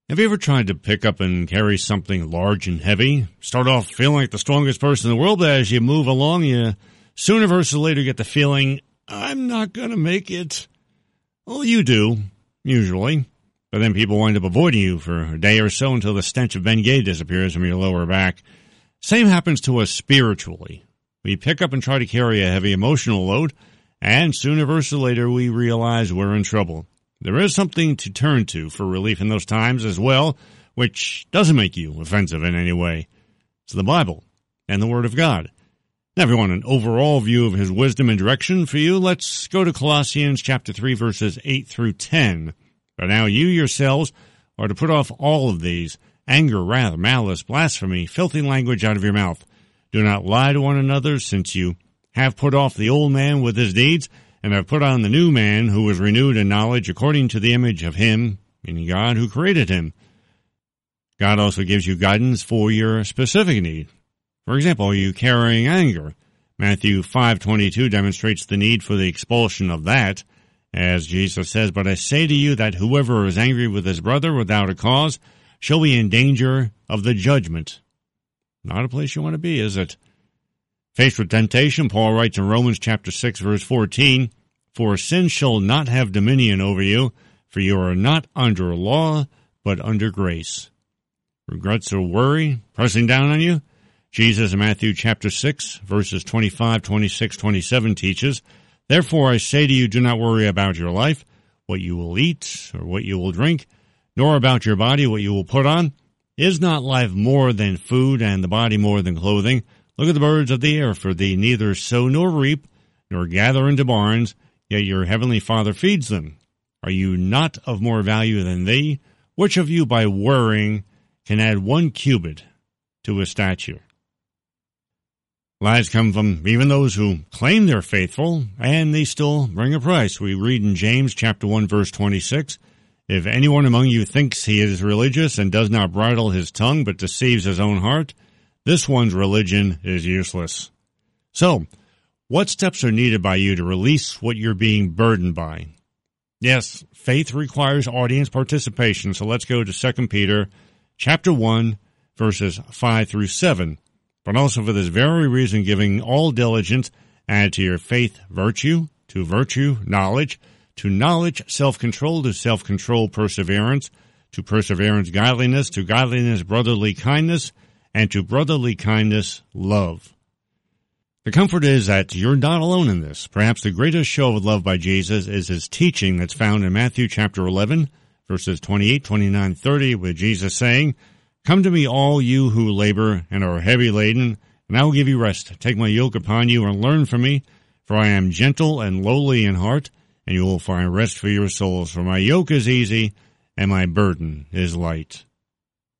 Have you ever tried to pick up and carry something large and heavy? Start off feeling like the strongest person in the world, but as you move along, you sooner versus later get the feeling, I'm not going to make it. Well, you do, usually. But then people wind up avoiding you for a day or so until the stench of Bengay disappears from your lower back. Same happens to us spiritually. We pick up and try to carry a heavy emotional load, and sooner versus later we realize we're in trouble. There is something to turn to for relief in those times as well, which doesn't make you offensive in any way. It's the Bible and the Word of God. Now, if you want an overall view of His wisdom and direction for you, let's go to Colossians chapter 3, verses 8 through 10. But now you yourselves are to put off all of these: anger, wrath, malice, blasphemy, filthy language out of your mouth. Do not lie to one another, since you have put off the old man with his deeds, and have put on the new man, who is renewed in knowledge according to the image of Him, meaning God, who created him. God also gives you guidance for your specific need. For example, are you carrying anger? Matthew 5:22 demonstrates the need for the expulsion of that, as Jesus says, "But I say to you that whoever is angry with his brother without a cause shall be in danger of the judgment." Not a place you want to be, is it? Faced with temptation, Paul writes in Romans chapter 6, verse 14, "For sin shall not have dominion over you, for you are not under law, but under grace." Regrets or worry pressing down on you? Jesus in Matthew chapter 6, verses 25, 26, 27 teaches, "Therefore I say to you, do not worry about your life, what you will eat or what you will drink, nor about your body, what you will put on. Is not life more than food, and the body more than clothing? Look at the birds of the air, for they neither sow nor reap, nor gather into barns, yet your heavenly Father feeds them. Are you not of more value than they? Which of you by worrying can add 1 cubit to his stature?" Lies come from even those who claim they're faithful, and they still bring a price. We read in James chapter 1, verse 26, "If anyone among you thinks he is religious and does not bridle his tongue but deceives his own heart, this one's religion is useless." So, what steps are needed by you to release what you're being burdened by? Yes, faith requires audience participation, so let's go to 2 Peter chapter 1, verses 5 through 7. "But also for this very reason, giving all diligence, add to your faith virtue, to virtue knowledge, to knowledge self-control, to self-control perseverance, to perseverance godliness, to godliness brotherly kindness, and to brotherly kindness love." The comfort is that you're not alone in this. Perhaps the greatest show of love by Jesus is His teaching that's found in Matthew chapter 11, verses 28, 29, 30, with Jesus saying, "Come to me, all you who labor and are heavy laden, and I will give you rest. Take my yoke upon you and learn from me, for I am gentle and lowly in heart, and you will find rest for your souls. For my yoke is easy, and my burden is light."